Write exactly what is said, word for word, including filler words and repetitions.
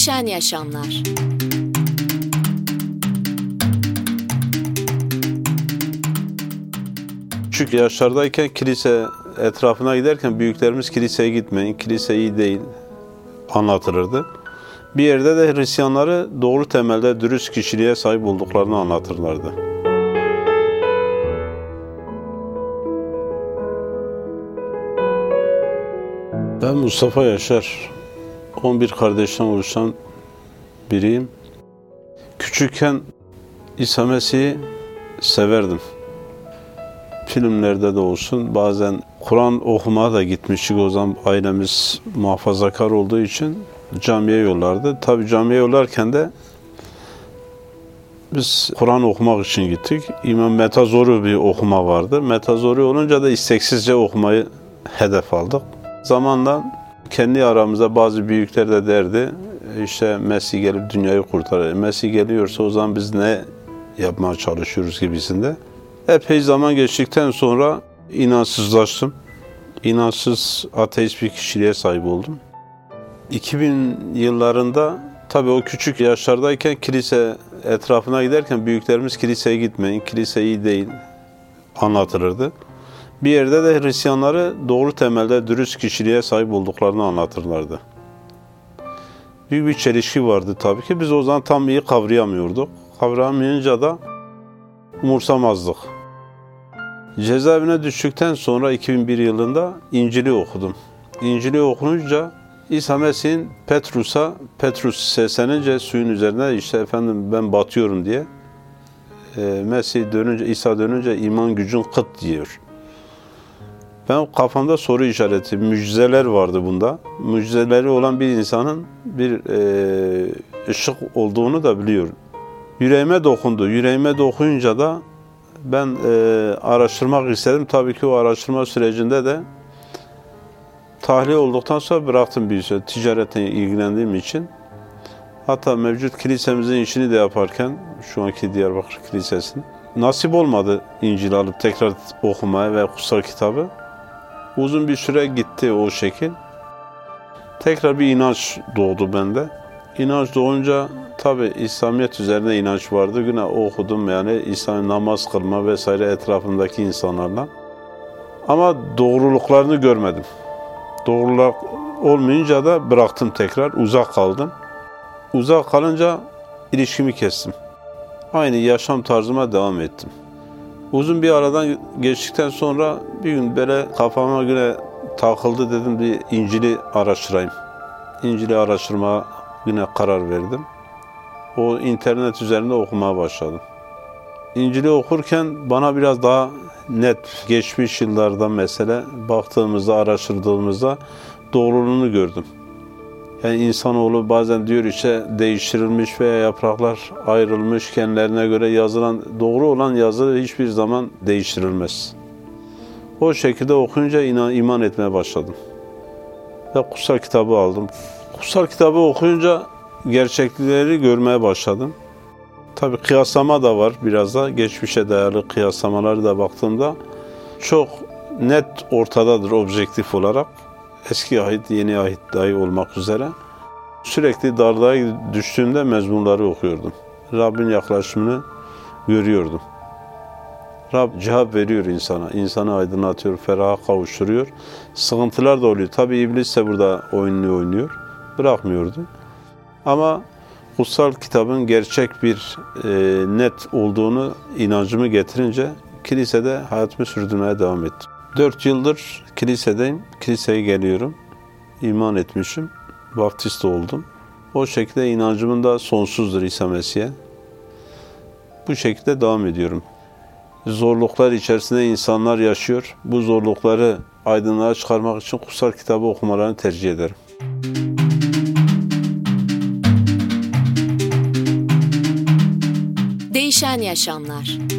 Değişen Yaşamlar. Küçük yaşlardayken kilise etrafına giderken büyüklerimiz kiliseye gitmeyin, kilise iyi değil anlatılırdı. Bir yerde de Hristiyanları doğru temelde dürüst kişiliğe sahip olduklarını anlatırlardı. Ben Mustafa Yaşar, on bir kardeşten oluşan biriyim. Küçükken İsa Mesih'i severdim. Filmlerde de olsun, bazen Kur'an okumaya da gitmiştik. O zaman ailemiz muhafazakar olduğu için camiye yollardı. Tabii camiye yollarken de biz Kur'an okumak için gittik. İmam Metazori bir okuma vardı. Metazori olunca da isteksizce okumayı hedef aldık. Zamanla kendi aramızda bazı büyükler de derdi, işte Mesih gelip dünyayı kurtarır. Mesih geliyorsa o zaman biz ne yapmaya çalışıyoruz gibisinde. Epey zaman geçtikten sonra inançsızlaştım. İnançsız, ateist bir kişiliğe sahip oldum. iki bin yıllarında tabii o küçük yaşlardayken kilise etrafına giderken büyüklerimiz kiliseye gitmeyin, kilise iyi değil anlatılırdı. Bir yerde de Hristiyanları doğru temelde dürüst kişiliğe sahip olduklarını anlatırlardı. Büyük bir çelişki vardı tabii ki. Biz o zaman tam iyi kavrayamıyorduk. Kavrayamayınca da umursamazdık. Cezaevine düştükten sonra iki bin bir yılında İncil'i okudum. İncil'i okununca İsa Mesih'in Petrus'a, Petrus seslenince suyun üzerine işte efendim ben batıyorum diye e, Mesih dönünce, İsa dönünce iman gücün kıt diyor. Ben kafamda soru işareti, mucizeler vardı bunda. Mucizeleri olan bir insanın bir e, ışık olduğunu da biliyorum. Yüreğime dokundu. Yüreğime dokuyunca da ben e, araştırmak istedim. Tabii ki o araştırma sürecinde de tahliye olduktan sonra bıraktım bir süre. Ticaretle ilgilendiğim için. Hatta mevcut kilisemizin işini de yaparken, şu anki Diyarbakır Kilisesi'nin, nasip olmadı İncil alıp tekrar okumaya ve kutsal kitabı. Uzun bir süre gitti o şekil. Tekrar bir inanç doğdu bende. İnanç doğunca tabii İslamiyet üzerine inanç vardı. Yine okudum yani İslam namaz kılma vesaire etrafımdaki insanlarla. Ama doğruluklarını görmedim. Doğruluk olmayınca da bıraktım tekrar. Uzak kaldım. Uzak kalınca ilişkimi kestim. Aynı yaşam tarzıma devam ettim. Uzun bir aradan geçtikten sonra bir gün böyle kafama göre takıldı, dedim bir İncil'i araştırayım. İncil'i araştırmaya yine karar verdim. O internet üzerinde okumaya başladım. İncil'i okurken bana biraz daha net, geçmiş yıllardan mesela baktığımızda, araştırdığımızda doğruluğunu gördüm. Yani insanoğlu bazen diyor işte değiştirilmiş veya yapraklar ayrılmış, kendilerine göre yazılan, doğru olan yazı hiçbir zaman değiştirilmez. O şekilde okuyunca inan, iman etmeye başladım. Ve kutsal kitabı aldım. Kutsal kitabı okuyunca gerçeklikleri görmeye başladım. Tabii kıyaslama da var biraz da. Geçmişe dayalı kıyaslamaları da baktığımda çok net ortadadır objektif olarak. Eski ahit, yeni ahit dahi olmak üzere. Sürekli darlığa düştüğümde mezmunları okuyordum. Rabbin yaklaşımını görüyordum. Rab cevap veriyor insana. İnsanı aydınlatıyor, feraha kavuşturuyor. Sıkıntılar da oluyor. Tabii iblis de burada oyununu oynuyor. Bırakmıyordu. Ama kutsal kitabın gerçek bir e, net olduğunu inancımı getirince kilisede hayatımı sürdürmeye devam ettim. Dört yıldır kilisedeyim. Kiliseye geliyorum. İman etmişim. Baptist oldum. O şekilde inancımın da sonsuzdur İsa Mesih'e. Bu şekilde devam ediyorum. Zorluklar içerisinde insanlar yaşıyor. Bu zorlukları aydınlığa çıkarmak için kutsal kitabı okumalarını tercih ederim. Değişen Yaşamlar.